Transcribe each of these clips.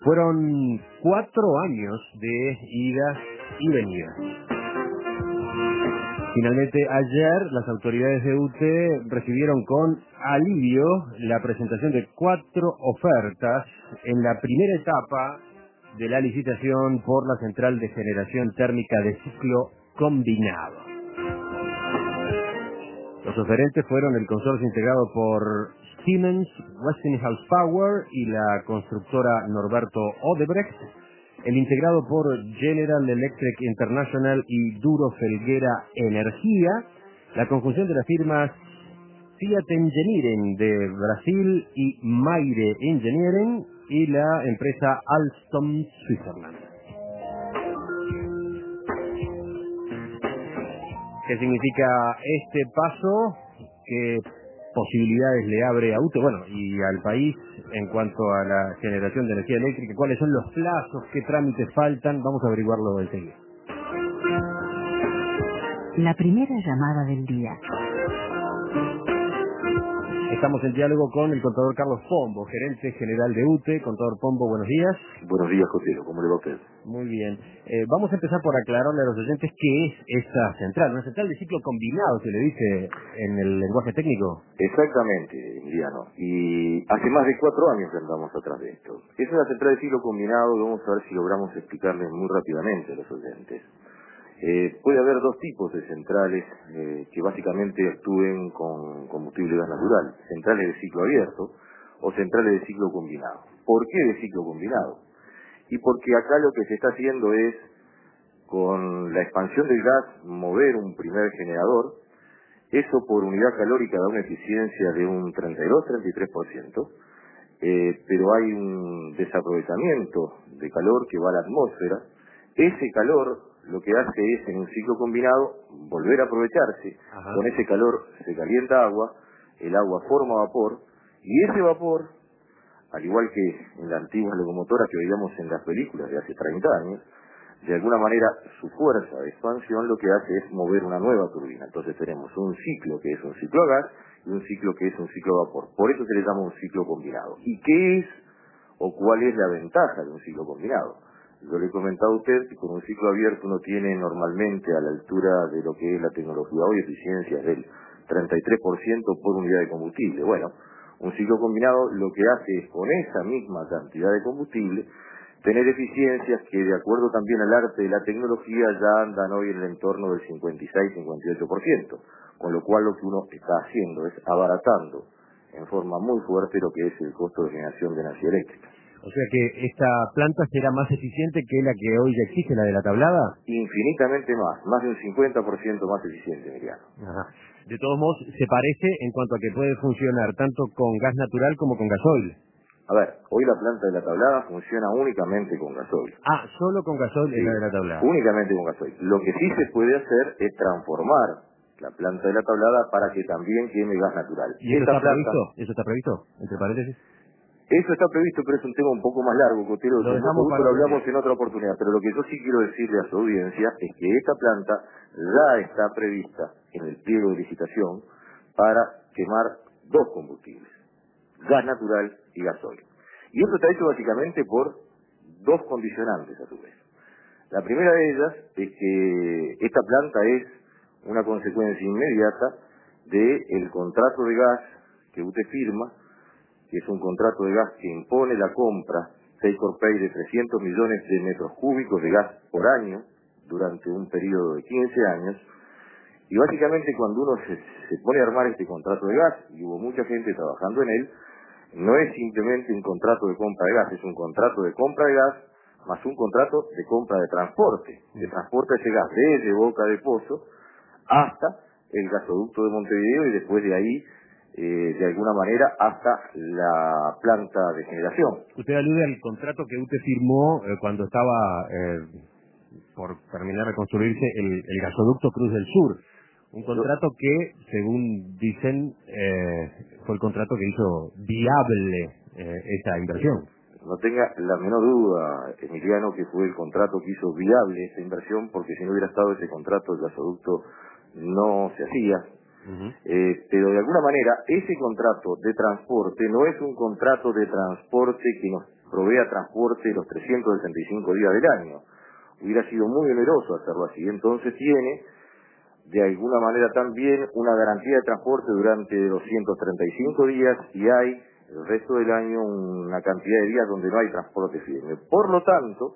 Fueron 4 años de idas y venidas. Finalmente, ayer las autoridades de UTE recibieron con alivio la presentación de 4 ofertas en la primera etapa de la licitación por la central de generación térmica de ciclo combinado. Los oferentes fueron el consorcio integrado por Siemens, Westinghouse Power y la constructora Norberto Odebrecht, el integrado por General Electric International y Duro Felguera Energía, la conjunción de las firmas Fiat Engineering de Brasil y Maire Engineering y la empresa Alstom Switzerland. ¿Qué significa este paso? ¿Qué posibilidades le abre a UTE, y al país en cuanto a la generación de energía eléctrica? ¿Cuáles son los plazos? ¿Qué trámites faltan? Vamos a averiguarlo enseguida. La primera llamada del día. Estamos en diálogo con el contador Carlos Pombo, gerente general de UTE. Contador Pombo, buenos días. Buenos días, José. ¿Cómo le va a usted? Muy bien. Vamos a empezar por aclararle a los oyentes qué es esta central. Una central de ciclo combinado, se le dice en el lenguaje técnico. Exactamente, Emiliano. Y hace más de 4 años que andamos atrás de esto. Es una central de ciclo combinado y vamos a ver si logramos explicarles muy rápidamente a los oyentes. Puede haber 2 tipos de centrales que básicamente actúen con combustible gas natural. Centrales de ciclo abierto o centrales de ciclo combinado. ¿Por qué de ciclo combinado? Y porque acá lo que se está haciendo es, con la expansión del gas, mover un primer generador. Eso por unidad calórica da una eficiencia de un 32-33%, pero hay un desaprovechamiento de calor que va a la atmósfera. Ese calor lo que hace es, en un ciclo combinado, volver a aprovecharse. Ajá. Con ese calor se calienta agua, el agua forma vapor, y ese vapor, al igual que en las antiguas locomotoras que veíamos en las películas de hace 30 años, de alguna manera su fuerza de expansión lo que hace es mover una nueva turbina. Entonces tenemos un ciclo que es un ciclo a gas y un ciclo que es un ciclo a vapor. Por eso se le llama un ciclo combinado. ¿Y qué es o cuál es la ventaja de un ciclo combinado? Yo le he comentado a usted que con un ciclo abierto uno tiene normalmente, a la altura de lo que es la tecnología hoy, eficiencias del 33% por unidad de combustible. Bueno, un ciclo combinado lo que hace es, con esa misma cantidad de combustible, tener eficiencias que, de acuerdo también al arte de la tecnología, ya andan hoy en el entorno del 56-58%, con lo cual lo que uno está haciendo es abaratando en forma muy fuerte lo que es el costo de generación de energía eléctrica. O sea que esta planta será más eficiente que la que hoy ya existe, la de la tablada. Infinitamente más de un 50% más eficiente, Emiliano. Ajá. De todos modos, se parece en cuanto a que puede funcionar tanto con gas natural como con gasoil. A ver, hoy la planta de la tablada funciona únicamente con gasoil. Ah, solo con gasoil es la de la tablada. Únicamente con gasoil. Lo que sí se puede hacer es transformar la planta de la tablada para que también queme gas natural. ¿Y eso está previsto? ¿Eso está previsto? Entre paréntesis. Eso está previsto, pero es un tema un poco más largo, Cotero. Lo Con dejamos mucho gusto para lo otro hablamos día. en otra oportunidad. Pero lo que yo sí quiero decirle a su audiencia es que esta planta ya está prevista en el pliego de licitación para quemar 2 combustibles, gas natural y gasoil. Y esto está hecho básicamente por 2 condicionantes a su vez. La primera de ellas es que esta planta es una consecuencia inmediata del contrato de gas que usted firma, que es un contrato de gas que impone la compra take or pay de 300 millones de metros cúbicos de gas por año durante un periodo de 15 años. Y básicamente cuando uno se pone a armar este contrato de gas, y hubo mucha gente trabajando en él, no es simplemente un contrato de compra de gas, es un contrato de compra de gas más un contrato de compra de transporte. Se transporta ese gas desde Boca de Pozo hasta el gasoducto de Montevideo y después de ahí, de alguna manera, hasta la planta de generación. Usted alude al contrato que usted firmó cuando estaba por terminar de construirse el gasoducto Cruz del Sur. Un contrato que, según dicen, fue el contrato que hizo viable esta inversión. No tenga la menor duda, Emiliano, que fue el contrato que hizo viable esta inversión, porque si no hubiera estado ese contrato, el gasoducto no se hacía. Pero de alguna manera, ese contrato de transporte no es un contrato de transporte que nos provea transporte los 365 días del año. Hubiera sido muy oneroso hacerlo así. Entonces tiene, de alguna manera también, una garantía de transporte durante 235 días y hay el resto del año una cantidad de días donde no hay transporte firme. Por lo tanto,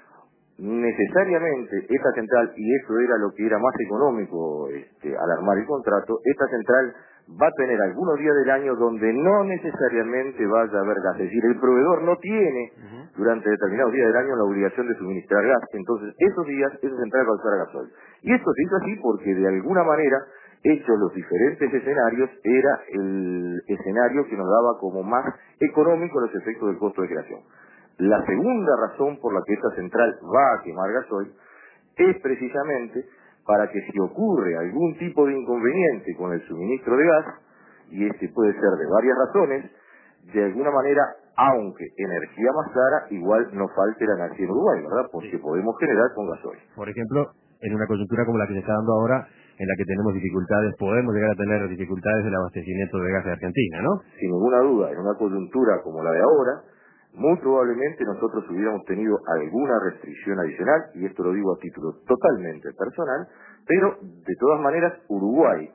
necesariamente esta central, y eso era lo que era más económico al armar el contrato, esta central va a tener algunos días del año donde no necesariamente vaya a haber gas. Es decir, el proveedor no tiene durante determinados días del año la obligación de suministrar gas. Entonces, esos días, esa central va a usar gasoil. Y esto se hizo así porque de alguna manera, hechos los diferentes escenarios, era el escenario que nos daba como más económico los efectos del costo de creación. La segunda razón por la que esta central va a quemar gasoil es precisamente para que si ocurre algún tipo de inconveniente con el suministro de gas, y puede ser de varias razones, de alguna manera, aunque energía más cara, igual no falte la energía en Uruguay, ¿verdad? Porque podemos generar con gasoil. Por ejemplo, en una coyuntura como la que se está dando ahora, en la que tenemos dificultades, podemos llegar a tener dificultades del abastecimiento de gas de Argentina, ¿no? Sin ninguna duda, en una coyuntura como la de ahora, muy probablemente nosotros hubiéramos tenido alguna restricción adicional, y esto lo digo a título totalmente personal, pero de todas maneras Uruguay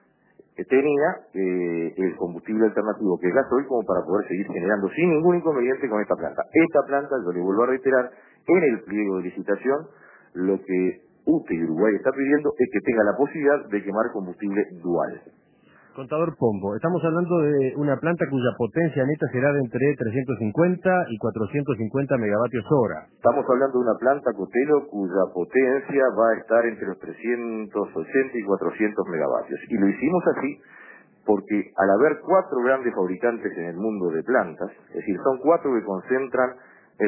tenía el combustible alternativo que es gasoil como para poder seguir generando sin ningún inconveniente con esta planta. Esta planta, yo le vuelvo a reiterar, en el pliego de licitación, lo que UTE y Uruguay está pidiendo es que tenga la posibilidad de quemar combustible dual. Contador Pombo, estamos hablando de una planta cuya potencia neta será de entre 350 y 450 megavatios hora. Estamos hablando de una planta, Cotelo, cuya potencia va a estar entre los 380 y 400 megavatios. Y lo hicimos así porque al haber 4 grandes fabricantes en el mundo de plantas, es decir, son 4 que concentran el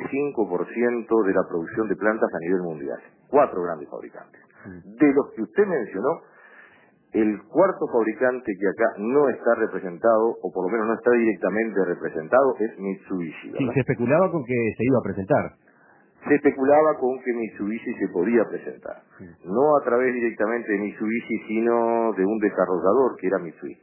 95% de la producción de plantas a nivel mundial. 4 grandes fabricantes. De los que usted mencionó, el cuarto fabricante que acá no está representado, o por lo menos no está directamente representado, es Mitsubishi, ¿verdad? Sí, se especulaba con que se iba a presentar. Se especulaba con que Mitsubishi se podía presentar. No a través directamente de Mitsubishi, sino de un desarrollador que era Mitsui.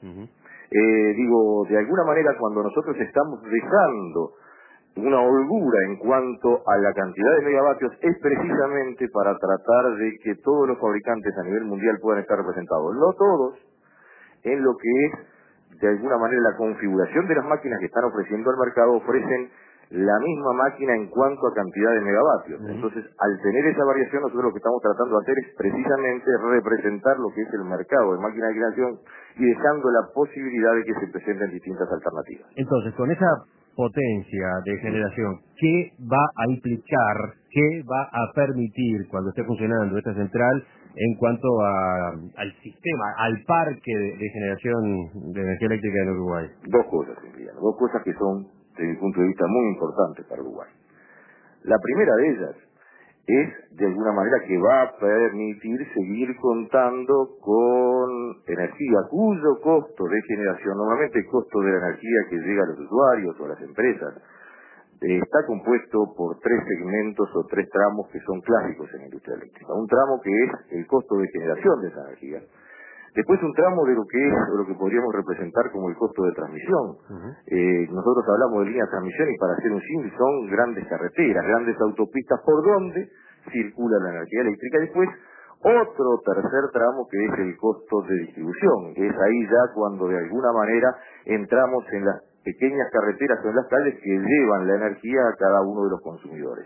De alguna manera cuando nosotros estamos dejando una holgura en cuanto a la cantidad de megavatios es precisamente para tratar de que todos los fabricantes a nivel mundial puedan estar representados. No todos, en lo que es de alguna manera la configuración de las máquinas que están ofreciendo al mercado, ofrecen la misma máquina en cuanto a cantidad de megavatios. Entonces, al tener esa variación, nosotros lo que estamos tratando de hacer es precisamente representar lo que es el mercado de máquinas de creación y dejando la posibilidad de que se presenten distintas alternativas. Entonces, con esa potencia de generación, ¿qué va a implicar, qué va a permitir cuando esté funcionando esta central en cuanto al sistema, al parque de generación de energía eléctrica en Uruguay? Dos cosas que son, desde mi punto de vista, muy importantes para Uruguay. La primera de ellas es, de alguna manera, que va a permitir seguir contando con energía cuyo costo de generación, normalmente el costo de la energía que llega a los usuarios o a las empresas, está compuesto por 3 segmentos o 3 tramos que son clásicos en la industria eléctrica. Un tramo que es el costo de generación de esa energía. Después un tramo de lo que es, o lo que podríamos representar como el costo de transmisión. Nosotros hablamos de línea de transmisión y para hacer un símil son grandes carreteras, grandes autopistas por donde circula la energía eléctrica. Después otro tercer tramo que es el costo de distribución. Es ahí ya cuando de alguna manera entramos en las pequeñas carreteras o en las calles que llevan la energía a cada uno de los consumidores.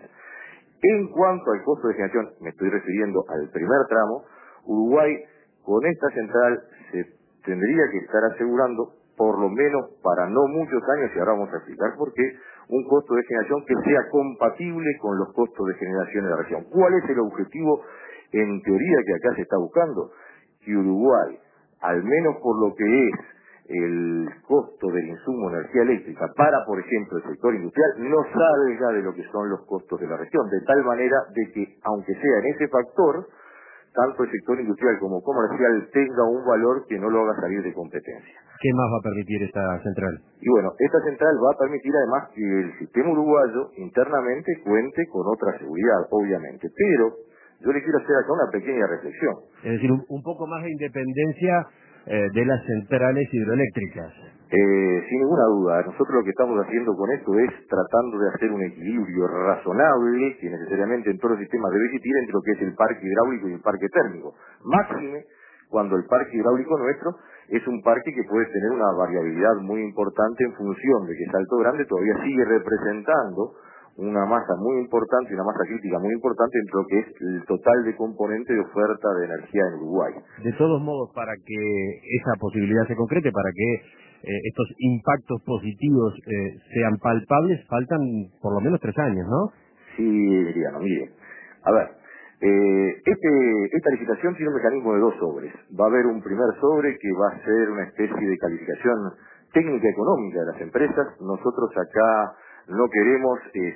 En cuanto al costo de generación, me estoy refiriendo al primer tramo, Uruguay con esta central se tendría que estar asegurando, por lo menos para no muchos años, y ahora vamos a explicar por qué, un costo de generación que sea compatible con los costos de generación de la región. ¿Cuál es el objetivo en teoría que acá se está buscando? Que Uruguay, al menos por lo que es el costo del insumo de energía eléctrica para, por ejemplo, el sector industrial, no salga de lo que son los costos de la región, de tal manera de que, aunque sea en ese factor, tanto el sector industrial como comercial tenga un valor que no lo haga salir de competencia. ¿Qué más va a permitir esta central? Y bueno, esta central va a permitir además que el sistema uruguayo internamente cuente con otra seguridad, obviamente, pero yo le quiero hacer acá una pequeña reflexión. Es decir, un poco más de independencia de las centrales hidroeléctricas. Sin ninguna duda, nosotros lo que estamos haciendo con esto es tratando de hacer un equilibrio razonable que necesariamente en todos los sistemas debe existir entre lo que es el parque hidráulico y el parque térmico. Máxime cuando el parque hidráulico nuestro es un parque que puede tener una variabilidad muy importante en función de que Salto Grande todavía sigue representando una masa muy importante, una masa crítica muy importante entre lo que es el total de componente de oferta de energía en Uruguay. De todos modos, para que esa posibilidad se concrete, para que estos impactos positivos sean palpables, faltan por lo menos 3 años, ¿no? Sí, Liliano, mire. A ver, esta licitación tiene un mecanismo de 2 sobres. Va a haber un primer sobre que va a ser una especie de calificación técnica económica de las empresas. Nosotros acá no queremos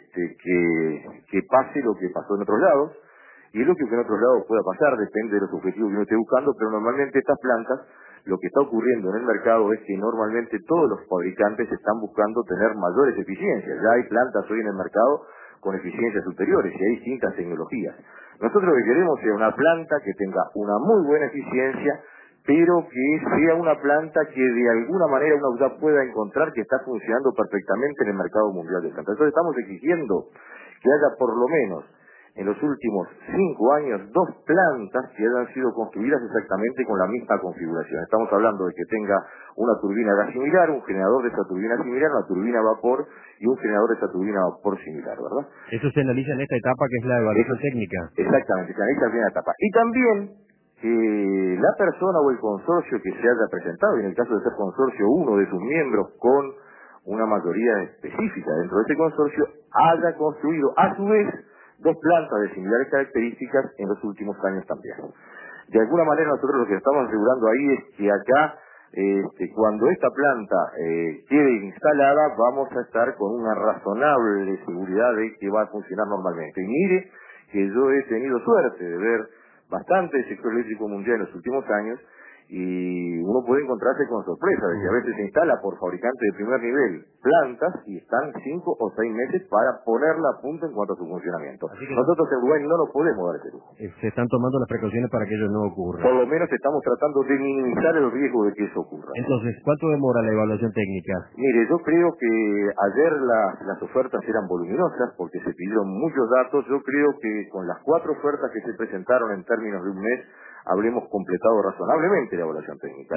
que pase lo que pasó en otros lados, y lo que en otros lados pueda pasar depende de los objetivos que uno esté buscando, pero normalmente estas plantas, lo que está ocurriendo en el mercado es que normalmente todos los fabricantes están buscando tener mayores eficiencias. Ya hay plantas hoy en el mercado con eficiencias superiores y hay distintas tecnologías. Nosotros lo que queremos es una planta que tenga una muy buena eficiencia, pero que sea una planta que de alguna manera uno ya pueda encontrar que está funcionando perfectamente en el mercado mundial de plantas. Entonces estamos exigiendo que haya por lo menos en los últimos 5 años 2 plantas que hayan sido construidas exactamente con la misma configuración. Estamos hablando de que tenga una turbina gas similar, un generador de esa turbina similar, una turbina a vapor y un generador de esa turbina a vapor similar, ¿verdad? Eso se analiza en esta etapa que es la evaluación técnica. Exactamente, se analiza en la primera etapa. Y también que la persona o el consorcio que se haya presentado, y en el caso de ser consorcio uno de sus miembros con una mayoría específica dentro de ese consorcio, haya construido a su vez 2 plantas de similares características en los últimos años también. De alguna manera nosotros lo que estamos asegurando ahí es que acá, cuando esta planta quede instalada, vamos a estar con una razonable seguridad de que va a funcionar normalmente. Y mire que yo he tenido suerte de ver bastante el sector eléctrico mundial en los últimos años, y uno puede encontrarse con sorpresa de que a veces se instala por fabricantes de primer nivel plantas y están 5 o 6 meses para ponerla a punto en cuanto a su funcionamiento. Nosotros en Uruguay no nos podemos dar ese lujo. Se están tomando las precauciones para que ello no ocurra. Por lo menos estamos tratando de minimizar el riesgo de que eso ocurra. Entonces, ¿cuánto demora la evaluación técnica? Mire, yo creo que ayer las ofertas eran voluminosas porque se pidieron muchos datos. Yo creo que con las 4 ofertas que se presentaron en términos de un mes, habremos completado razonablemente la evaluación técnica.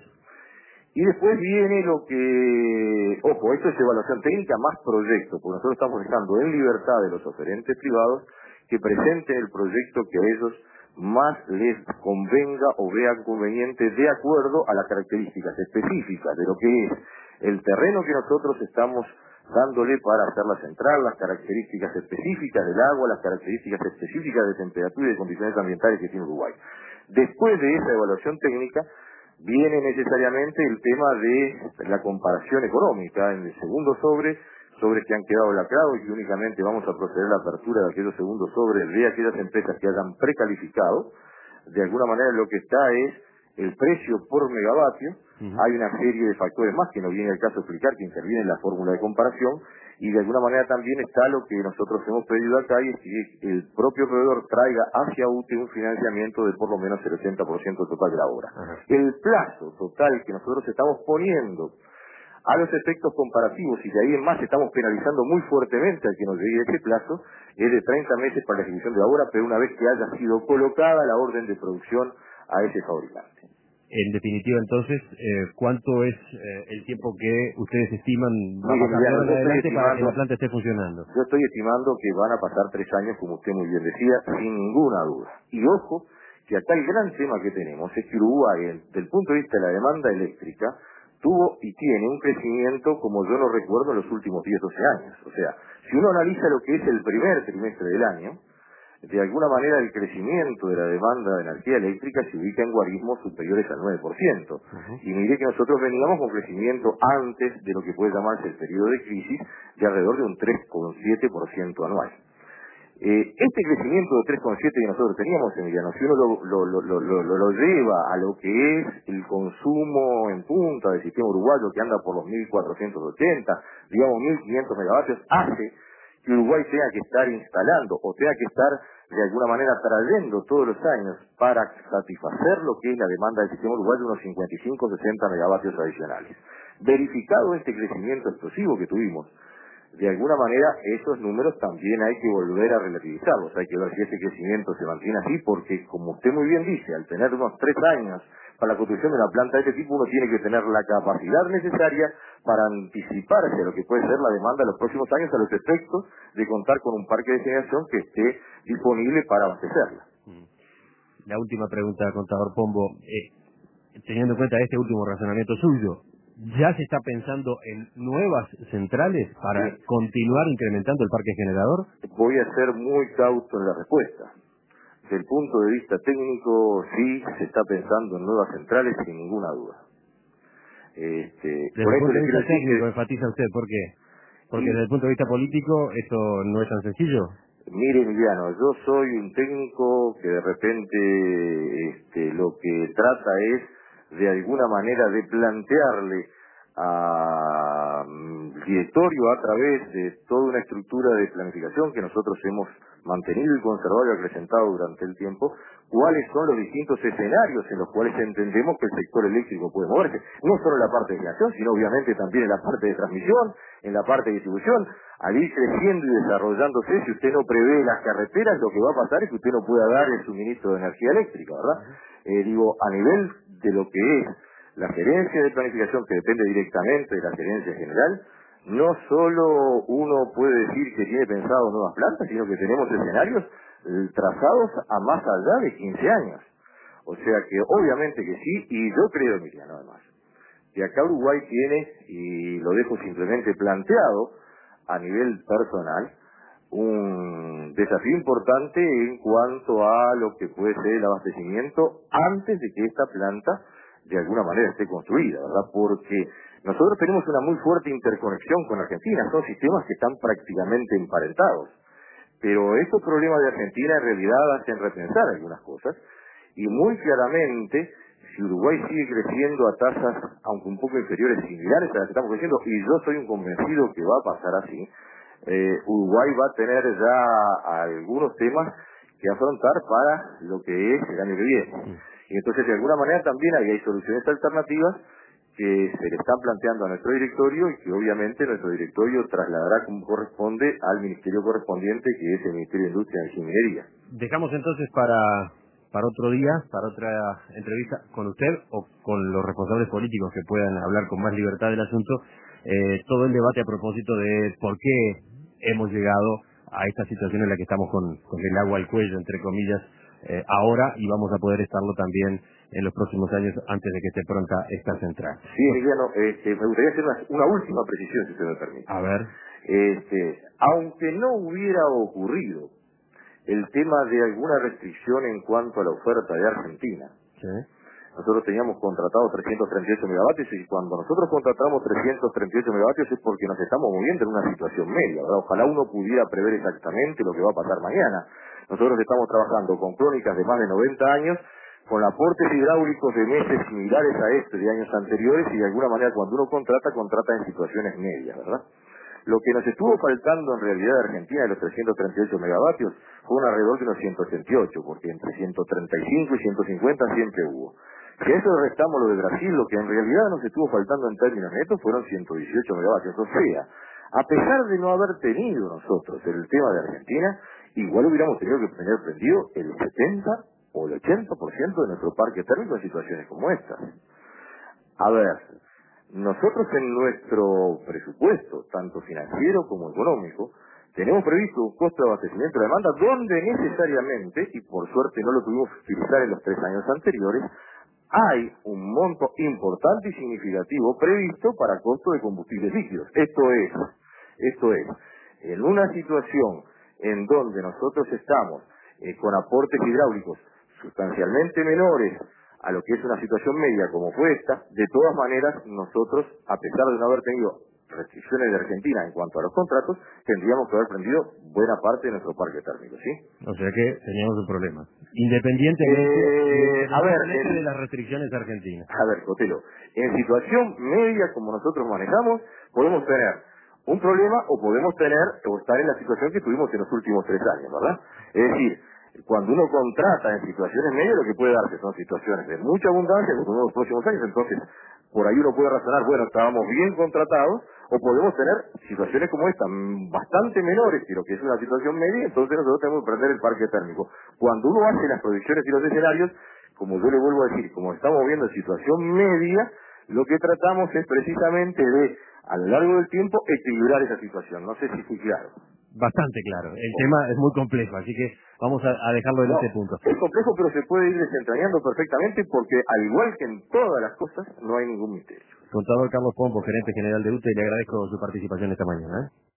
Y después viene lo que... Ojo, esto es evaluación técnica más proyecto, porque nosotros estamos dejando en libertad de los oferentes privados que presenten el proyecto que a ellos más les convenga o vean conveniente de acuerdo a las características específicas de lo que es el terreno que nosotros estamos dándole para hacer la central, las características específicas del agua, las características específicas de temperatura y de condiciones ambientales que tiene Uruguay. Después de esa evaluación técnica, viene necesariamente el tema de la comparación económica en el segundo sobres que han quedado lacrados y que únicamente vamos a proceder a la apertura de aquellos segundos sobres de aquellas empresas que hayan precalificado. De alguna manera lo que está es el precio por megavatio. Hay una serie de factores más que no viene el caso explicar, que intervienen en la fórmula de comparación, y de alguna manera también está lo que nosotros hemos pedido acá, y es que el propio proveedor traiga hacia UTE un financiamiento de por lo menos el 80% total de la obra. El plazo total que nosotros estamos poniendo a los efectos comparativos, y de ahí en más estamos penalizando muy fuertemente al que nos llegue ese plazo, es de 30 meses para la ejecución de la obra, pero una vez que haya sido colocada la orden de producción a ese fabricante. En definitiva, entonces, ¿cuánto es el tiempo que ustedes estiman va a pasar de adelante para que la planta esté funcionando? Yo estoy estimando que van a pasar 3 años, como usted muy bien decía, sin ninguna duda. Y ojo, que acá el gran tema que tenemos es que Uruguay, desde el punto de vista de la demanda eléctrica, tuvo y tiene un crecimiento como yo lo recuerdo en los últimos 10 o 12 años. O sea, si uno analiza lo que es el primer trimestre del año, de alguna manera el crecimiento de la demanda de energía eléctrica se ubica en guarismos superiores al 9%. Y mire que nosotros veníamos con crecimiento antes de lo que puede llamarse el periodo de crisis de alrededor de un 3,7% anual. Este crecimiento de 3,7 que nosotros teníamos, Emiliano, si uno lo lleva a lo que es el consumo en punta del sistema uruguayo, que anda por los 1.480, digamos 1.500 megavatios, hace que Uruguay tenga que estar instalando o tenga que estar de alguna manera trayendo todos los años para satisfacer lo que es la demanda del sistema uruguayo unos 55-60 megavatios adicionales. Verificado este crecimiento explosivo que tuvimos, de alguna manera esos números también hay que volver a relativizarlos, hay que ver si ese crecimiento se mantiene así, porque como usted muy bien dice, al tener unos 3 años para la construcción de una planta de este tipo, uno tiene que tener la capacidad necesaria para anticiparse a lo que puede ser la demanda de los próximos años a los efectos de contar con un parque de generación que esté disponible para abastecerla. La última pregunta, contador Pombo, teniendo en cuenta este último razonamiento suyo, ¿ya se está pensando en nuevas centrales para continuar incrementando el parque generador? Voy a ser muy cauto en la respuesta. Desde el punto de vista técnico, sí se está pensando en nuevas centrales sin ninguna duda. Desde el punto de vista técnico, enfatiza usted, ¿por qué? Porque desde el punto de vista político esto no es tan sencillo. Mire, Emiliano, yo soy un técnico que de repente lo que trata es de alguna manera de plantearle al directorio a través de toda una estructura de planificación que nosotros hemos mantenido y conservado y acrecentado durante el tiempo, cuáles son los distintos escenarios en los cuales entendemos que el sector eléctrico puede moverse, no solo en la parte de generación, sino obviamente también en la parte de transmisión, en la parte de distribución. Al ir creciendo y desarrollándose, si usted no prevé las carreteras, lo que va a pasar es que usted no pueda dar el suministro de energía eléctrica, ¿verdad? A nivel de lo que es la gerencia de planificación, que depende directamente de la gerencia general, no solo uno puede decir que tiene pensado nuevas plantas, sino que tenemos escenarios trazados a más allá de 15 años. O sea que obviamente que sí, y yo creo, Emiliano, además, que acá Uruguay tiene, y lo dejo simplemente planteado a nivel personal, un desafío importante en cuanto a lo que puede ser el abastecimiento antes de que esta planta de alguna manera esté construida, ¿verdad? Porque nosotros tenemos una muy fuerte interconexión con Argentina, son sistemas que están prácticamente emparentados, pero estos problemas de Argentina en realidad hacen repensar algunas cosas, y muy claramente, si Uruguay sigue creciendo a tasas, aunque un poco inferiores, similares a las que estamos creciendo, y yo soy un convencido que va a pasar así, Uruguay va a tener ya algunos temas que afrontar para lo que es el año que viene. Y entonces, de alguna manera, también hay soluciones alternativas que se le están planteando a nuestro directorio y que obviamente nuestro directorio trasladará como corresponde al ministerio correspondiente, que es el Ministerio de Industria y Minería. Dejamos entonces para otro día, para otra entrevista con usted o con los responsables políticos que puedan hablar con más libertad del asunto, todo el debate a propósito de por qué hemos llegado a esta situación en la que estamos con el agua al cuello, entre comillas, ahora, y vamos a poder estarlo también en los próximos años antes de que esté pronta esta central. Sí, Emiliano, me gustaría hacer una última precisión, si se me permite. A ver. Aunque no hubiera ocurrido el tema de alguna restricción en cuanto a la oferta de Argentina, ¿Sí? Nosotros teníamos contratados 338 megavatios y cuando nosotros contratamos 338 megavatios es porque nos estamos moviendo en una situación media, ¿verdad? Ojalá uno pudiera prever exactamente lo que va a pasar mañana. Nosotros estamos trabajando con crónicas de más de 90 años, con aportes hidráulicos de meses similares a este de años anteriores y de alguna manera cuando uno contrata en situaciones medias, ¿verdad? Lo que nos estuvo faltando en realidad de Argentina de los 338 megavatios fue un alrededor de unos 188, porque entre 135 y 150 siempre hubo. Si a eso le restamos lo de Brasil, lo que en realidad nos estuvo faltando en términos netos fueron 118 megavatios. O sea, a pesar de no haber tenido nosotros el tema de Argentina, igual hubiéramos tenido que tener prendido el 70 o el 80% de nuestro parque térmico en situaciones como estas. A ver, nosotros en nuestro presupuesto, tanto financiero como económico, tenemos previsto un costo de abastecimiento de demanda donde necesariamente, y por suerte no lo tuvimos que utilizar en los 3 años anteriores, hay un monto importante y significativo previsto para costo de combustibles líquidos. Esto es, en una situación en donde nosotros estamos con aportes hidráulicos sustancialmente menores a lo que es una situación media como fue esta, de todas maneras nosotros, a pesar de no haber tenido restricciones de Argentina en cuanto a los contratos, tendríamos que haber prendido buena parte de nuestro parque térmico, ¿sí? O sea que teníamos un problema. Independientemente de las restricciones argentinas. A ver, Cotelo, en situación media como nosotros manejamos, podemos tener un problema o podemos tener o estar en la situación que tuvimos en los últimos 3 años, ¿verdad? Es decir, cuando uno contrata en situaciones medias, lo que puede darse son situaciones de mucha abundancia en los próximos años, entonces por ahí uno puede razonar, bueno, estábamos bien contratados, o podemos tener situaciones como esta, bastante menores que lo que es una situación media, entonces nosotros tenemos que prender el parque térmico. Cuando uno hace las proyecciones y los escenarios, como yo le vuelvo a decir, como estamos viendo en situación media, lo que tratamos es precisamente de, a lo largo del tiempo, equilibrar esa situación. No sé si fui claro. Bastante claro. El tema es muy complejo, así que vamos a dejarlo en No, este punto. es complejo, pero se puede ir desentrañando perfectamente porque, al igual que en todas las cosas, no hay ningún misterio. Contador Carlos Pompo, gerente general de UTE, le agradezco su participación esta mañana.